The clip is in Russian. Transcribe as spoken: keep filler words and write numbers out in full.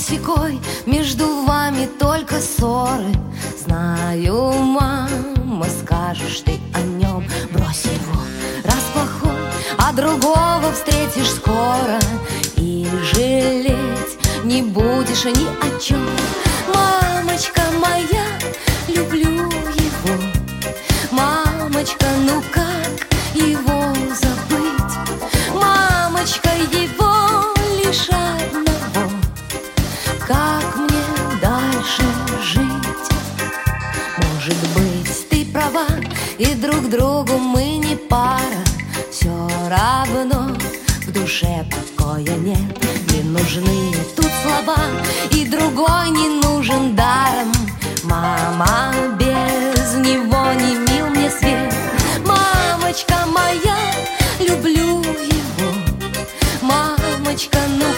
секой, между вами только ссоры. Знаю, мама, скажешь ты о нем, брось его, раз плохой, а другого встретишь скоро, и жалеть не будешь ни о чем. Мамочка моя, люблю его. Мамочка, ну как его забыть? Мамочка, его лишь одного. Как мне дальше жить? Может быть, ты права, и друг другу мы не пара. Все равно в душе покоя нет. Не нужны тут слова, и другой не нужен даром. Мама, без него не мил мне свет. Мамочка моя, люблю его. Мамочка, ну